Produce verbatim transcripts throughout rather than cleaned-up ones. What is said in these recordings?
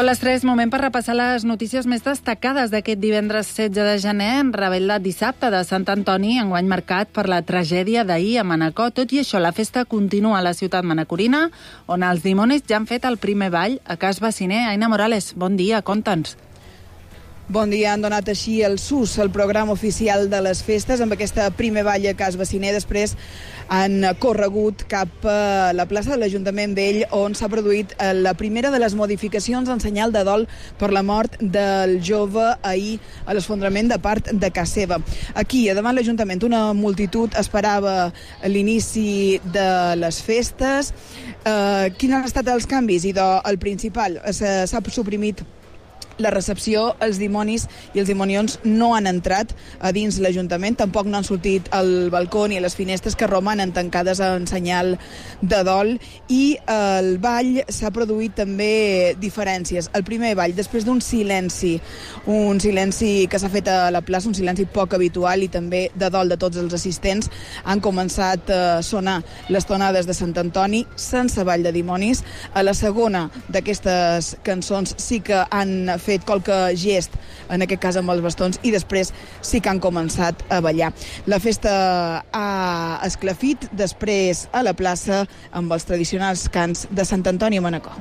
Són les tres, moment per repassar les notícies més destacades d'aquest divendres setze de gener, en rebel·la dissabte de Sant Antoni, enguany marcat per la tragèdia d'ahir a Manacor. Tot i això, la festa continua a la ciutat manacorina, on els dimonis ja han fet el primer ball a Cas Baciner. Aina Morales, bon dia, conta'ns. Bon dia, han donat així el S U S, el programa oficial de les festes, amb aquesta primer ball a Cas Baciner. Després han corregut cap a la plaça de l'Ajuntament Vell, on s'ha produït la primera de les modificacions en senyal de dol per la mort del jove ahir a l'esfondrament de part de casa seva. Aquí, a davant l'Ajuntament, una multitud esperava l'inici de les festes. Eh, quins han estat els canvis? I el principal, s'ha suprimit la recepció. Els dimonis i els dimonions no han entrat a dins l'Ajuntament, tampoc no han sortit al balcó ni a les finestres, que romanen tancades en senyal de dol, i el ball s'ha produït també diferències. El primer ball, després d'un silenci, un silenci que s'ha fet a la plaça, un silenci poc habitual i també de dol de tots els assistents, han començat a sonar les tonades de Sant Antoni sense ball de dimonis. A la segona d'aquestes cançons sí que han fet qualque gest, en aquest cas amb els bastons, i després sí que han començat a ballar. La festa ha esclafit després a la plaça amb els tradicionals cants de Sant Antoni a Manacor.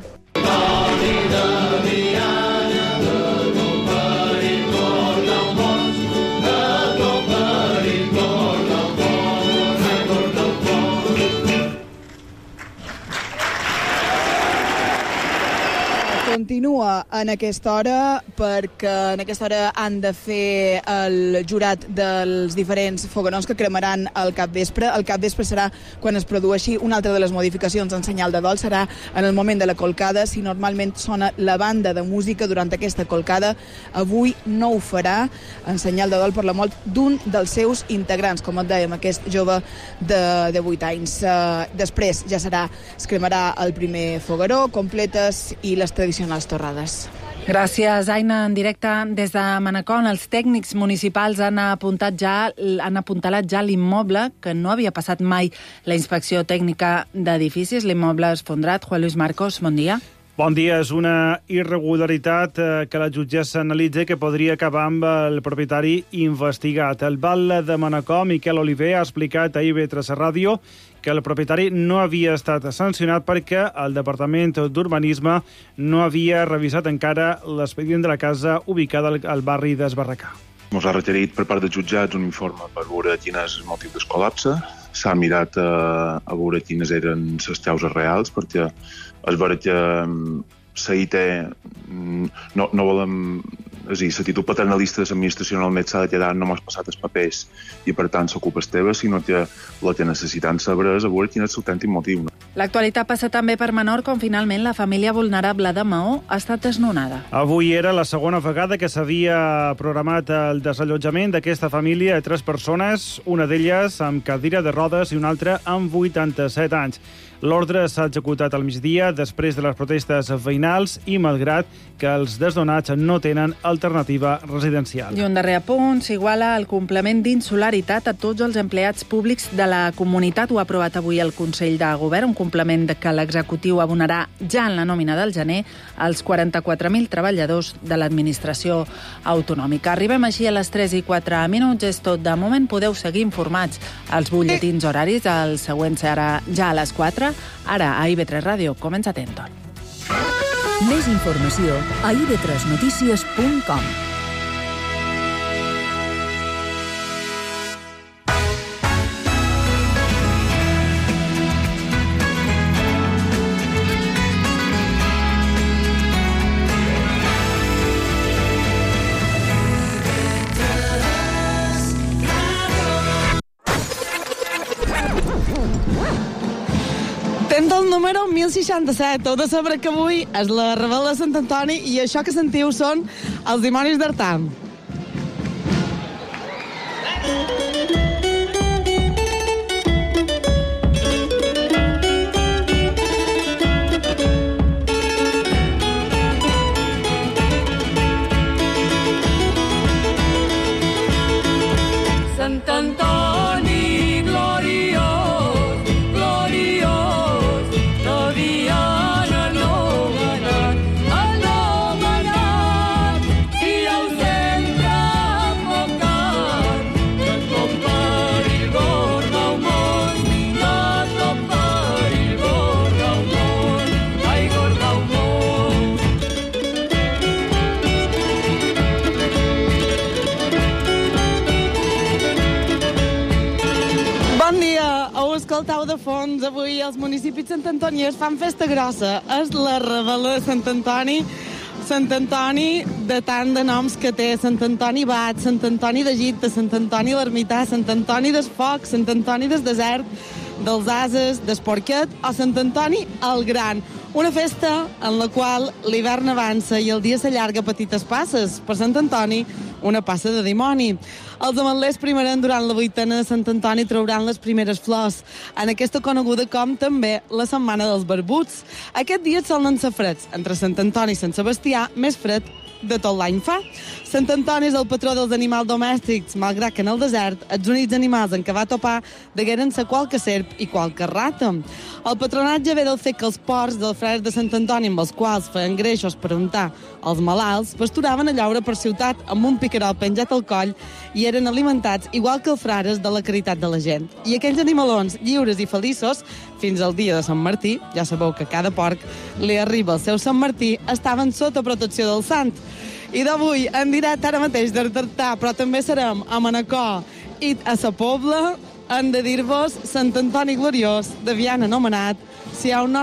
Continua en aquesta hora, perquè en aquesta hora han de fer el jurat dels diferents foguerons que cremaran al capvespre. El capvespre serà quan es produeixi una altra de les modificacions en senyal de dol, serà en el moment de la colcada. Si normalment sona la banda de música durant aquesta colcada, avui no ho farà en senyal de dol per la mort d'un dels seus integrants, com et dèiem, aquest jove de, de vuit anys. Uh, després ja serà, es cremarà el primer fogueró, completes i les tradicions les torrades. Gràcies, Aina. En directe des de Manacor, els tècnics municipals han apuntat ja, han apuntalat ja l'immoble, que no havia passat mai la inspecció tècnica d'edificis. L'immoble esfondrat. Juan Luis Marcos, bon dia. Bon dia. És una irregularitat que la jutgessa analitza que podria acabar amb el propietari investigat. El batlle de Manacor, Miquel Oliver, ha explicat a I V tres Ràdio que el propietari no havia estat sancionat perquè el Departament d'Urbanisme no havia revisat encara l'expedient de la casa ubicada al barri d'Esbarracà. Ens ha requerit per part dels jutjats un informe per veure quin és el motiu del col·lapse. S'ha mirat a, a veure quines eren les causes reals, perquè és veritat que la I T no, no volem... És a dir, l'actitud paternalista de l'administració normalment s'ha de quedar, no m'has passat els papers i per tant s'ocupa teva, sinó que el que necessitem saber és a veure quin és l'autèntic motiu. L'actualitat passa també per Menorca, on finalment la família vulnerable de Maó ha estat desnonada. Avui era la segona vegada que s'havia programat el desallotjament d'aquesta família de tres persones, una d'elles amb cadira de rodes i una altra amb vuitanta-set anys. L'ordre s'ha executat al migdia després de les protestes veïnals i malgrat que els desnonats no tenen alternativa residencial. I un darrer apunt, s'iguala el complement d'insularitat a tots els empleats públics de la comunitat. Ho ha aprovat avui el Consell de Govern, un complement que l'executiu abonarà ja en la nòmina del gener als quaranta-quatre mil treballadors de l'administració autonòmica. Arribem així a les tres i quatre minuts. És tot de moment. Podeu seguir informats als butlletins horaris. El següent serà ja a les quatre. Ara, a I V tres Ràdio, comença Tenton. Més informació a i v tres notícies punt com. Del número mil seixanta-set. Heu de saber que avui és la rebel·la de Sant Antoni i això que sentiu són els dimonis d'Artà. Sant Antoni gloriós, gloriós, no diana no ganat, el nom ho escoltau de fons, avui els municipis Sant Antoni es fan festa grossa. És la rebel·la de Sant Antoni. Sant Antoni, de tant de noms que té, Sant Antoni Bat, Sant Antoni d'Egipte, Sant Antoni l'Ermità, Sant Antoni del Foc, Sant Antoni del Desert, dels Ases, d'Esporquet o Sant Antoni el Gran. Una festa en la qual l'hivern avança i el dia s'allarga a petites passes. Per Sant Antoni, una passa de dimoni. Els ametlers primaran durant la vuitena de Sant Antoni trauran les primeres flors, en aquesta coneguda com també la Setmana dels Barbuts. Aquest dia solen ser freds, entre Sant Antoni i Sant Sebastià, més fred de tot l'any fa. Sant Antoni és el patró dels animals domèstics, malgrat que en el desert els únics animals en què va topar degueren ser qualque serp i qualque rata. El patronatge ve del fet que els porcs dels frares de Sant Antoni, amb els quals feien greixos per untar els malalts, pasturaven a llaure per ciutat amb un picarol penjat al coll i eren alimentats igual que els frares de la caritat de la gent. I aquells animalons lliures i feliços, fins al dia de Sant Martí, ja sabeu que cada porc li arriba el seu Sant Martí, estaven sota protecció del sant. I d'avui, en directe ara mateix d'Artartà, però també serem a Manacor i a Sa Pobla, hem de dir-vos Sant Antoni Gloriós, de Viana anomenat, si hi ha un